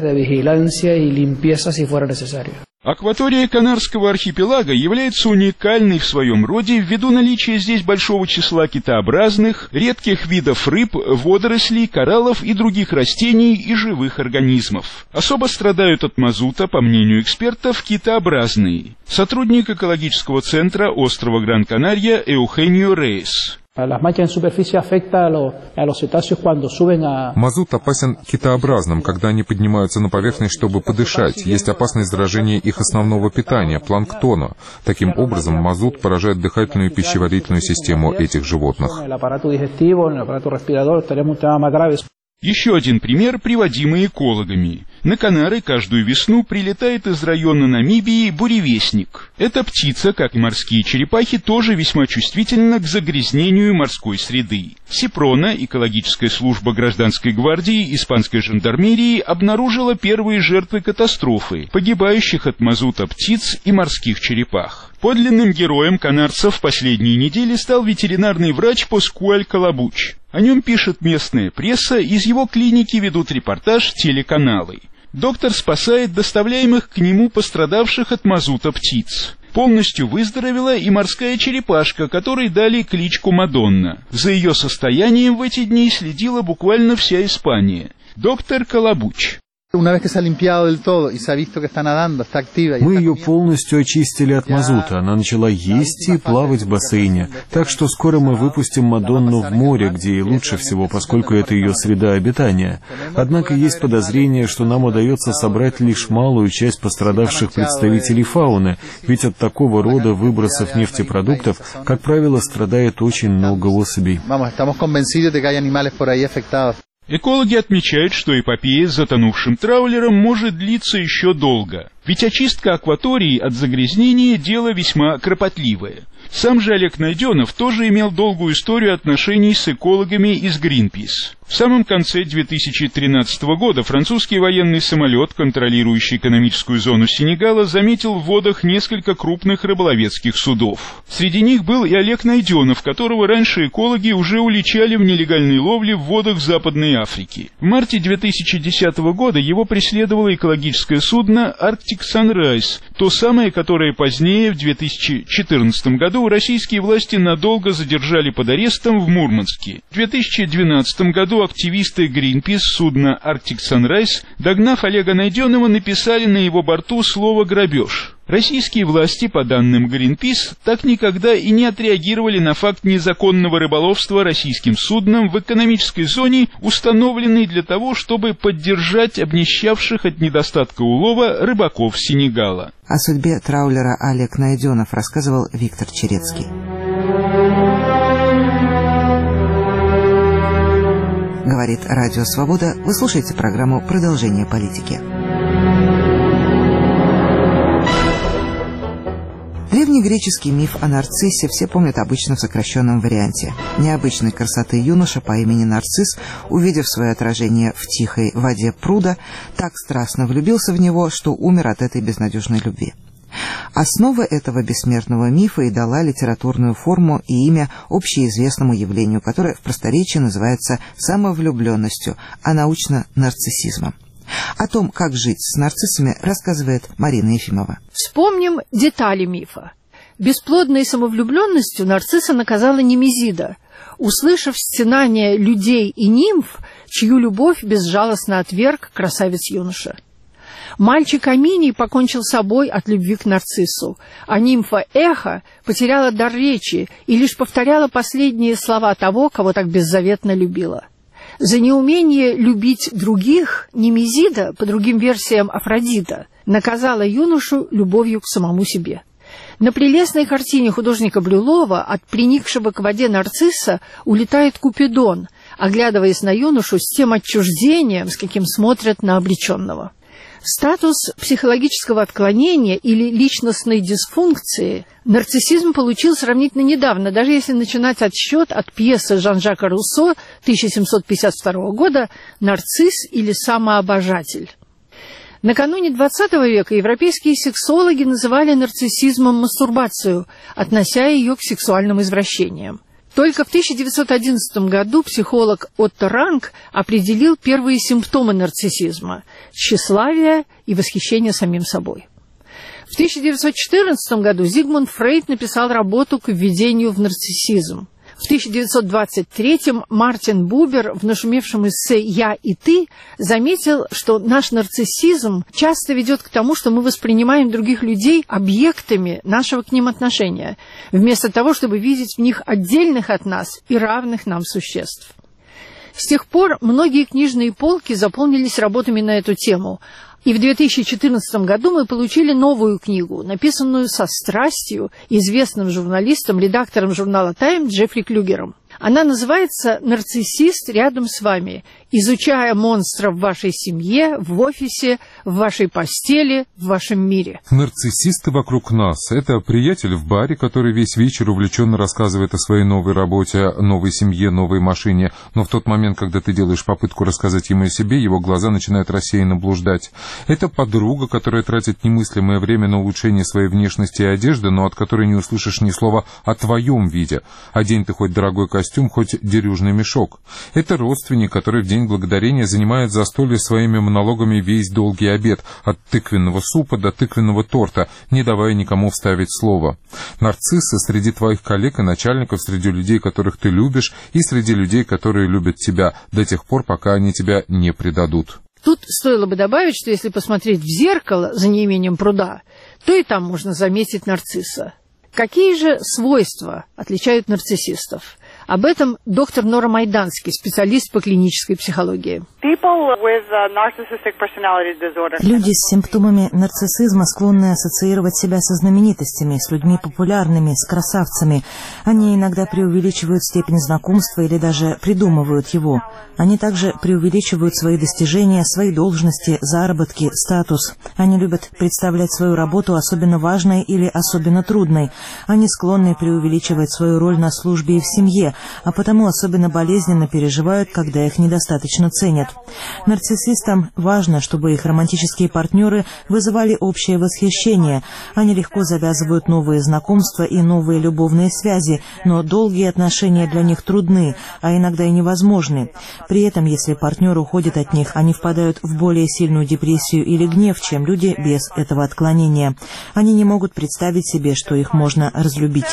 Акватория Канарского архипелага является уникальной в своем роде ввиду наличия здесь большого числа китообразных, редких видов рыб, водорослей, кораллов и других растений и живых организмов. Особо страдают от мазута, по мнению экспертов, китообразные. Сотрудник экологического центра острова Гран-Канария Эухенио Рейс. Мазут опасен китообразным, когда они поднимаются на поверхность, чтобы подышать. Есть опасность заражения их основного питания – планктона. Таким образом, мазут поражает дыхательную и пищеварительную систему этих животных. Еще один пример, приводимый экологами. На Канары каждую весну прилетает из района Намибии буревестник. Эта птица, как и морские черепахи, тоже весьма чувствительна к загрязнению морской среды. Сипрона, экологическая служба гражданской гвардии испанской жандармерии, обнаружила первые жертвы катастрофы, погибающих от мазута птиц и морских черепах. Подлинным героем канарцев в последние недели стал ветеринарный врач Паскуаль Калабуч. О нем пишет местная пресса, из его клиники ведут репортаж телеканалы. Доктор спасает доставляемых к нему пострадавших от мазута птиц. Полностью выздоровела и морская черепашка, которой дали кличку Мадонна. За ее состоянием в эти дни следила буквально вся Испания. Доктор Калабуч. Мы ее полностью очистили от мазута. Она начала есть и плавать в бассейне. Так что скоро мы выпустим Мадонну в море, где и лучше всего, поскольку это ее среда обитания. Однако есть подозрение, что нам удается собрать лишь малую часть пострадавших представителей фауны, ведь от такого рода выбросов нефтепродуктов, как правило, страдает очень много особей. Экологи отмечают, что эпопея с затонувшим траулером может длиться еще долго. Ведь очистка акватории от загрязнения – дело весьма кропотливое. Сам же Олег Найденов тоже имел долгую историю отношений с экологами из Greenpeace. В самом конце 2013 года французский военный самолет, контролирующий экономическую зону Сенегала, заметил в водах несколько крупных рыболовецких судов. Среди них был и Олег Найденов, которого раньше экологи уже уличали в нелегальной ловле в водах Западной Африки. В марте 2010 года его преследовало экологическое судно Arctic Sunrise, то самое, которое позднее, в 2014 году, российские власти надолго задержали под арестом в Мурманске. В 2012 году активисты Greenpeace судна Arctic Sunrise, догнав Олега Найденова, написали на его борту слово «грабеж». Российские власти, по данным Greenpeace, так никогда и не отреагировали на факт незаконного рыболовства российским судном в экономической зоне, установленной для того, чтобы поддержать обнищавших от недостатка улова рыбаков Сенегала. О судьбе траулера Олег Найденов рассказывал Виктор Черецкий. Говорит Радио Свобода. Вы слушаете программу «Продолжение политики». Древнегреческий миф о нарциссе все помнят обычно в сокращенном варианте. Необычной красоты юноша по имени Нарцисс, увидев свое отражение в тихой воде пруда, так страстно влюбился в него, что умер от этой безнадежной любви. Основа этого бессмертного мифа и дала литературную форму и имя общеизвестному явлению, которое в просторечии называется самовлюбленностью, а научно – нарциссизмом. О том, как жить с нарциссами, рассказывает Марина Ефимова. Вспомним детали мифа. Бесплодной самовлюбленностью нарцисса наказала Немезида, услышав стенания людей и нимф, чью любовь безжалостно отверг красавец-юноша. Мальчик Аминий покончил с собой от любви к нарциссу, а нимфа Эхо потеряла дар речи и лишь повторяла последние слова того, кого так беззаветно любила. За неумение любить других Немезида, по другим версиям Афродита, наказала юношу любовью к самому себе. На прелестной картине художника Блюлова от приникшего к воде нарцисса улетает Купидон, оглядываясь на юношу с тем отчуждением, с каким смотрят на обреченного. Статус психологического отклонения или личностной дисфункции нарциссизм получил сравнительно недавно, даже если начинать отсчет от пьесы Жан-Жака Руссо 1752 года «Нарцисс» или «Самообожатель». Накануне XX века европейские сексологи называли нарциссизмом мастурбацию, относя ее к сексуальным извращениям. Только в 1911 году психолог Отто Ранг определил первые симптомы нарциссизма – тщеславие и восхищение самим собой. В 1914 году Зигмунд Фрейд написал работу к введению в нарциссизм. В 1923 Мартин Бубер в нашумевшем эссе «Я и ты» заметил, что наш нарциссизм часто ведет к тому, что мы воспринимаем других людей объектами нашего к ним отношения, вместо того, чтобы видеть в них отдельных от нас и равных нам существ. С тех пор многие книжные полки заполнились работами на эту тему, и в 2014 году мы получили новую книгу, написанную со страстью известным журналистом, редактором журнала «Тайм» Джеффри Клюгером. Она называется «Нарциссист рядом с вами. Изучая монстра в вашей семье, в офисе, в вашей постели, в вашем мире». Нарциссисты вокруг нас. Это приятель в баре, который весь вечер увлеченно рассказывает о своей новой работе, новой семье, новой машине. Но в тот момент, когда ты делаешь попытку рассказать ему о себе, его глаза начинают рассеянно блуждать. Это подруга, которая тратит немыслимое время на улучшение своей внешности и одежды, но от которой не услышишь ни слова о твоем виде. Одень ты хоть дорогой костюм, хоть дерюжный мешок. Это родственник, который в день благодарения занимает застолье своими монологами весь долгий обед, от тыквенного супа до тыквенного торта, не давая никому вставить слово. Нарциссы среди твоих коллег и начальников, среди людей, которых ты любишь, и среди людей, которые любят тебя, до тех пор, пока они тебя не предадут. Тут стоило бы добавить, что если посмотреть в зеркало за неимением пруда, то и там можно заметить нарцисса. Какие же свойства отличают нарциссистов? Об этом доктор Нора Майданский, специалист по клинической психологии. Люди с симптомами нарциссизма склонны ассоциировать себя со знаменитостями, с людьми популярными, с красавцами. Они иногда преувеличивают степень знакомства или даже придумывают его. Они также преувеличивают свои достижения, свои должности, заработки, статус. Они любят представлять свою работу особенно важной или особенно трудной. Они склонны преувеличивать свою роль на службе и в семье, а потому особенно болезненно переживают, когда их недостаточно ценят. Нарциссистам важно, чтобы их романтические партнеры вызывали общее восхищение. Они легко завязывают новые знакомства и новые любовные связи, но долгие отношения для них трудны, а иногда и невозможны. При этом, если партнер уходит от них, они впадают в более сильную депрессию или гнев, чем люди без этого отклонения. Они не могут представить себе, что их можно разлюбить.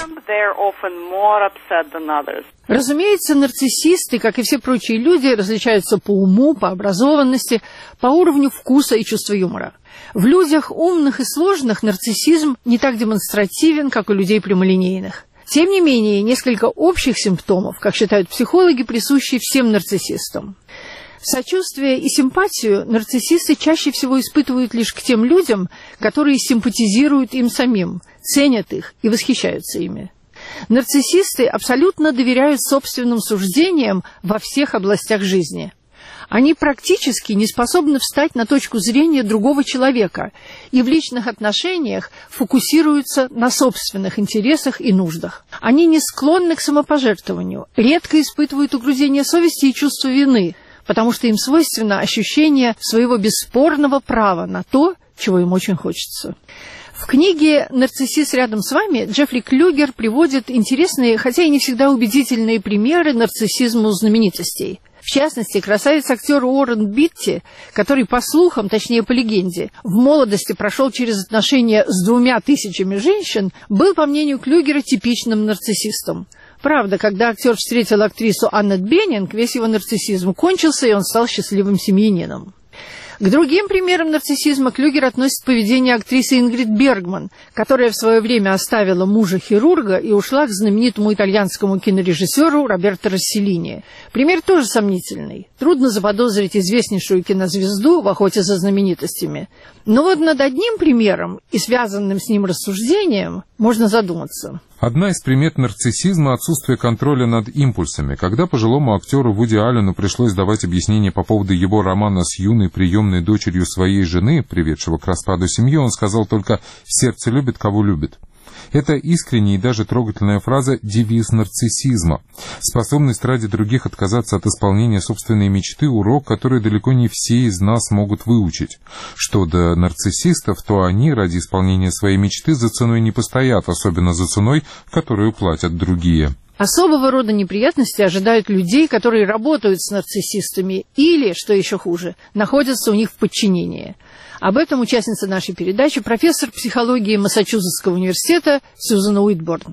Разумеется, нарциссисты, как и все прочие люди, различаются по уму, по образованности, по уровню вкуса и чувства юмора. В людях умных и сложных нарциссизм не так демонстративен, как у людей прямолинейных. Тем не менее, несколько общих симптомов, как считают психологи, присущи всем нарциссистам. Сочувствие и симпатию нарциссисты чаще всего испытывают лишь к тем людям, которые симпатизируют им самим, ценят их и восхищаются ими. Нарциссисты абсолютно доверяют собственным суждениям во всех областях жизни. Они практически не способны встать на точку зрения другого человека и в личных отношениях фокусируются на собственных интересах и нуждах. Они не склонны к самопожертвованию, редко испытывают угрызение совести и чувство вины, потому что им свойственно ощущение своего бесспорного права на то, чего им очень хочется. В книге «Нарциссист рядом с вами» Джеффри Клюгер приводит интересные, хотя и не всегда убедительные примеры нарциссизма знаменитостей. В частности, красавец-актер Уоррен Битти, который, по слухам, точнее по легенде, в молодости прошел через отношения с 2000 женщин, был, по мнению Клюгера, типичным нарциссистом. Правда, когда актер встретил актрису Аннет Беннинг, весь его нарциссизм кончился, и он стал счастливым семьянином. К другим примерам нарциссизма Клюгер относит поведение актрисы Ингрид Бергман, которая в свое время оставила мужа-хирурга и ушла к знаменитому итальянскому кинорежиссеру Роберто Росселлини. Пример тоже сомнительный. Трудно заподозрить известнейшую кинозвезду в охоте за знаменитостями. Но вот над одним примером и связанным с ним рассуждением можно задуматься. Одна из примет нарциссизма – отсутствие контроля над импульсами. Когда пожилому актеру Вуди Аллену пришлось давать объяснение по поводу его романа с юной приемной дочерью своей жены, приведшего к распаду семьи, он сказал только «сердце любит, кого любит». Это искренняя и даже трогательная фраза – девиз нарциссизма. Способность ради других отказаться от исполнения собственной мечты – урок, который далеко не все из нас могут выучить. Что до нарциссистов, то они ради исполнения своей мечты за ценой не постоят, особенно за ценой, которую платят другие. Особого рода неприятности ожидают людей, которые работают с нарциссистами или, что еще хуже, находятся у них в подчинении. Об этом участница нашей передачи, профессор психологии Массачусетского университета Сьюзан Уитборн.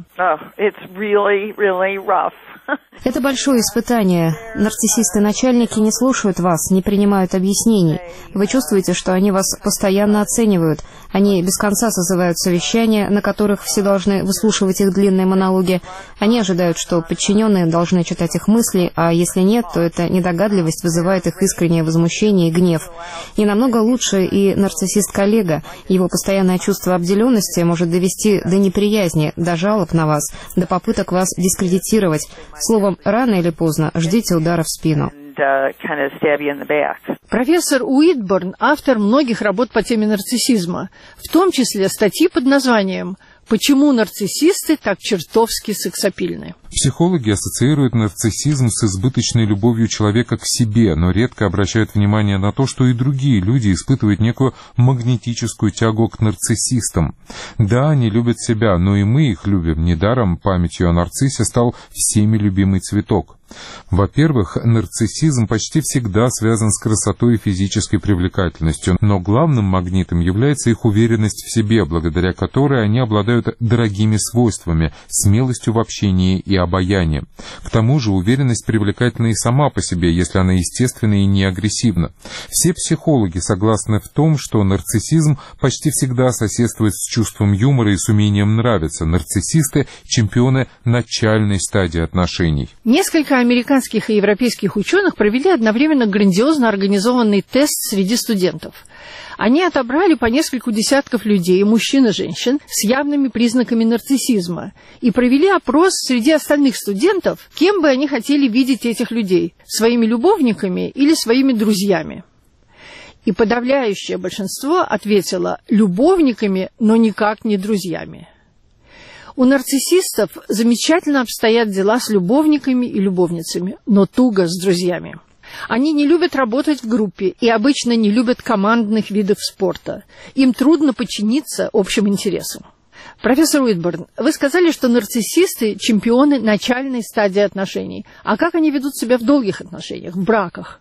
Это большое испытание. Нарциссисты-начальники не слушают вас, не принимают объяснений. Вы чувствуете, что они вас постоянно оценивают. Они без конца созывают совещания, на которых все должны выслушивать их длинные монологи. Они ожидают, что подчиненные должны читать их мысли, а если нет, то эта недогадливость вызывает их искреннее возмущение и гнев. И намного лучше и нарциссист-коллега. Его постоянное чувство обделенности может довести до неприязни, до жалоб на вас, до попыток вас дискредитировать. Словом, рано или поздно ждите удара в спину. Профессор Уитборн – автор многих работ по теме нарциссизма, в том числе статьи под названием «Почему нарциссисты так чертовски сексапильны?». Психологи ассоциируют нарциссизм с избыточной любовью человека к себе, но редко обращают внимание на то, что и другие люди испытывают некую магнетическую тягу к нарциссистам. Да, они любят себя, но и мы их любим. Недаром памятью о нарциссе стал всеми любимый цветок. Во-первых, нарциссизм почти всегда связан с красотой и физической привлекательностью, но главным магнитом является их уверенность в себе, благодаря которой они обладают дорогими свойствами, смелостью в общении и обаянием. К тому же уверенность привлекательна и сама по себе, если она естественна и не агрессивна. Все психологи согласны в том, что нарциссизм почти всегда соседствует с чувством юмора и с умением нравиться. Нарциссисты – чемпионы начальной стадии отношений. Несколько американских и европейских ученых провели одновременно грандиозно организованный тест среди студентов. Они отобрали по нескольку десятков людей, мужчин и женщин, с явными признаками нарциссизма, и провели опрос среди остальных студентов, кем бы они хотели видеть этих людей – своими любовниками или своими друзьями. И подавляющее большинство ответило любовниками, но никак не друзьями. У нарциссистов замечательно обстоят дела с любовниками и любовницами, но туго с друзьями. Они не любят работать в группе и обычно не любят командных видов спорта. Им трудно подчиниться общим интересам. Профессор Уитборн, вы сказали, что нарциссисты – чемпионы начальной стадии отношений. А как они ведут себя в долгих отношениях, в браках?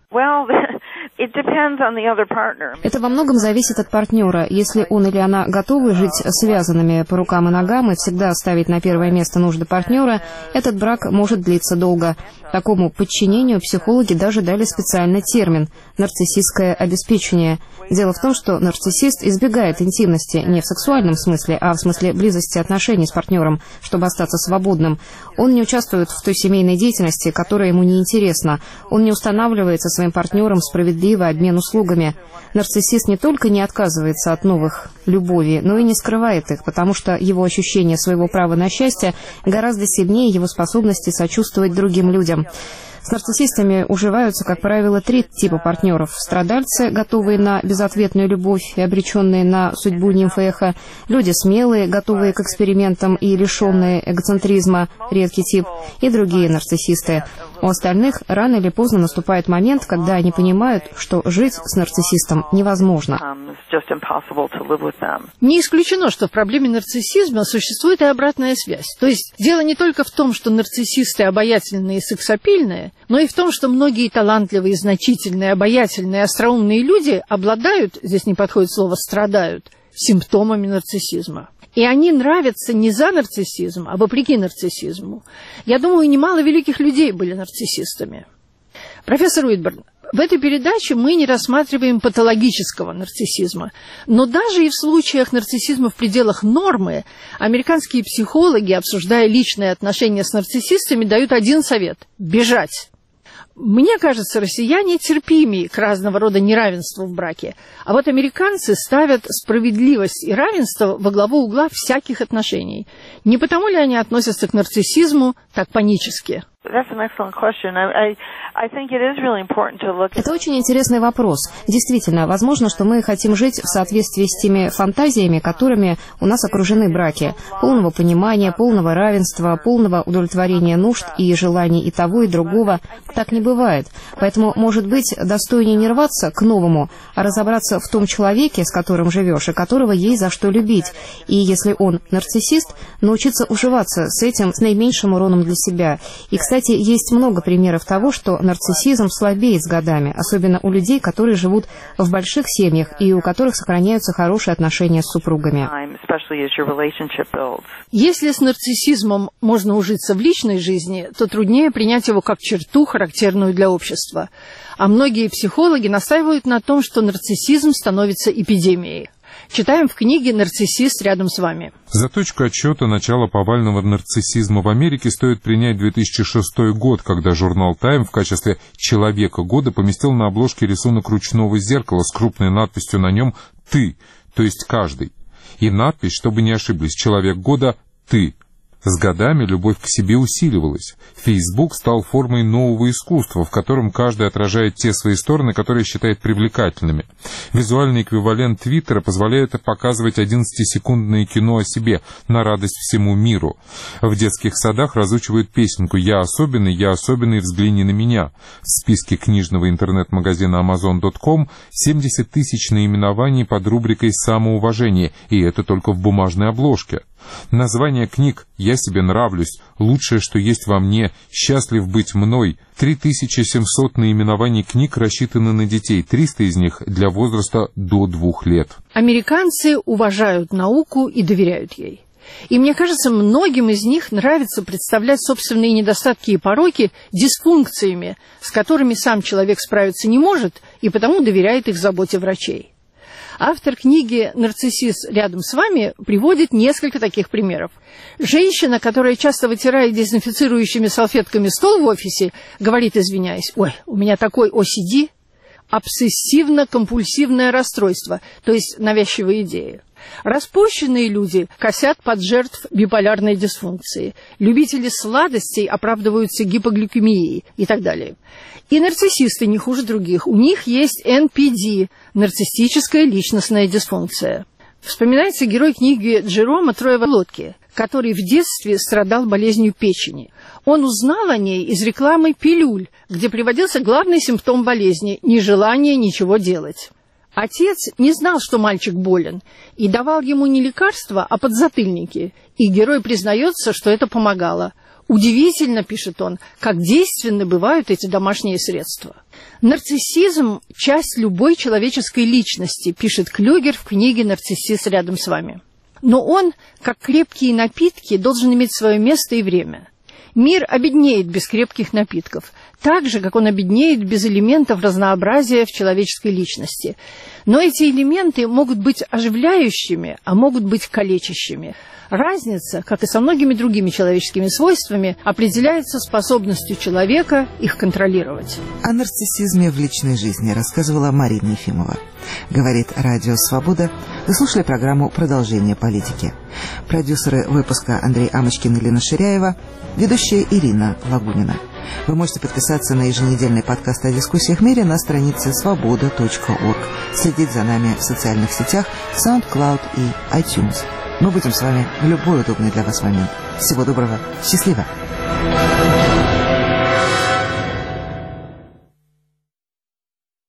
Это во многом зависит от партнера. Если он или она готовы жить связанными по рукам и ногам и всегда ставить на первое место нужды партнера, этот брак может длиться долго. Такому подчинению психологи даже дали специальный термин – нарциссистское обеспечение. Дело в том, что нарциссист избегает интимности не в сексуальном смысле, а в смысле близости отношений с партнером, чтобы остаться свободным. Он не участвует в той семейной деятельности, которая ему не интересна. Он не устанавливает со своим партнером справедливый обмен услугами. Нарциссист не только не отказывается от новых любовей, но и не скрывает их, потому что его ощущение своего права на счастье гораздо сильнее его способности сочувствовать другим людям. С нарциссистами уживаются, как правило, три типа партнеров. Страдальцы, готовые на безответную любовь и обреченные на судьбу нимф-эхо. Люди смелые, готовые к экспериментам и лишенные эгоцентризма, редкий тип. И другие нарциссисты. У остальных рано или поздно наступает момент, когда они понимают, что жить с нарциссистом невозможно. Не исключено, что в проблеме нарциссизма существует и обратная связь. То есть дело не только в том, что нарциссисты обаятельные и сексапильные, но и в том, что многие талантливые, значительные, обаятельные, остроумные люди обладают, здесь не подходит слово «страдают», симптомами нарциссизма. И они нравятся не за нарциссизм, а вопреки нарциссизму. Я думаю, немало великих людей были нарциссистами. Профессор Уитборн, в этой передаче мы не рассматриваем патологического нарциссизма. Но даже и в случаях нарциссизма в пределах нормы американские психологи, обсуждая личные отношения с нарциссистами, дают один совет – бежать. Мне кажется, россияне терпимее к разного рода неравенству в браке, а вот американцы ставят справедливость и равенство во главу угла всяких отношений. Не потому ли они относятся к нарциссизму так панически? Это очень интересный вопрос. Действительно, возможно, что мы хотим жить в соответствии с теми фантазиями, которыми у нас окружены браки. Полного понимания, полного равенства, полного удовлетворения нужд и желаний и того, и другого. Так не бывает. Поэтому, может быть, достойнее не рваться к новому, а разобраться в том человеке, с которым живешь, и которого есть за что любить. И если он нарциссист, научиться уживаться с этим с наименьшим уроном для себя. И, кстати, есть много примеров того, что нарциссизм слабеет с годами, особенно у людей, которые живут в больших семьях и у которых сохраняются хорошие отношения с супругами. Если с нарциссизмом можно ужиться в личной жизни, то труднее принять его как черту, характерную для общества. А многие психологи настаивают на том, что нарциссизм становится эпидемией. Читаем в книге «Нарциссист рядом с вами». За точку отсчета начала повального нарциссизма в Америке стоит принять 2006 год, когда журнал «Тайм» в качестве «Человека года» поместил на обложке рисунок ручного зеркала с крупной надписью на нем «Ты», то есть каждый. И надпись, чтобы не ошиблись, «Человек года – ты». С годами любовь к себе усиливалась. Facebook стал формой нового искусства, в котором каждый отражает те свои стороны, которые считает привлекательными. Визуальный эквивалент Твиттера позволяет показывать 11-секундное кино о себе на радость всему миру. В детских садах разучивают песенку я особенный, взгляни на меня». В списке книжного интернет-магазина Amazon.com 70 тысяч наименований под рубрикой «Самоуважение», и это только в бумажной обложке. Название книг «Я себе нравлюсь», «Лучшее, что есть во мне», «Счастлив быть мной». 3700 наименований книг рассчитаны на детей, 300 из них для возраста до 2 лет. Американцы уважают науку и доверяют ей. И мне кажется, многим из них нравится представлять собственные недостатки и пороки дисфункциями, с которыми сам человек справиться не может, и потому доверяет их заботе врачей. Автор книги «Нарциссиз рядом с вами» приводит несколько таких примеров. Женщина, которая часто вытирает дезинфицирующими салфетками стол в офисе, говорит, извиняясь: «Ой, у меня такой OCD», обсессивно-компульсивное расстройство, то есть навязчивые идеи. Распущенные люди косят под жертв биполярной дисфункции. Любители сладостей оправдываются гипогликемией и так далее. И нарциссисты не хуже других. У них есть NPD – нарциссическая личностная дисфункция. Вспоминается герой книги Джерома «Трое в лодке», который в детстве страдал болезнью печени. Он узнал о ней из рекламы пилюль, где приводился главный симптом болезни – нежелание ничего делать. Отец не знал, что мальчик болен, и давал ему не лекарства, а подзатыльники. И герой признается, что это помогало. «Удивительно, — пишет он, — как действенны бывают эти домашние средства». Нарциссизм – часть любой человеческой личности, пишет Клюгер в книге «Нарциссиз рядом с вами». Но он, как крепкие напитки, должен иметь свое место и время. Мир обеднеет без крепких напитков, так же, как он обеднеет без элементов разнообразия в человеческой личности. Но эти элементы могут быть оживляющими, а могут быть калечащими. Разница, как и со многими другими человеческими свойствами, определяется способностью человека их контролировать. О нарциссизме в личной жизни рассказывала Марина Ефимова. Говорит Радио Свобода. Вы слушали программу «Продолжение политики». Продюсеры выпуска Андрей Амочкин и Лена Ширяева, ведущая Ирина Лагунина. Вы можете подписаться на еженедельный подкаст о дискуссиях в мире на странице svoboda.org, следить за нами в социальных сетях SoundCloud и iTunes. Мы будем с вами в любой удобный для вас момент. Всего доброго, счастливо!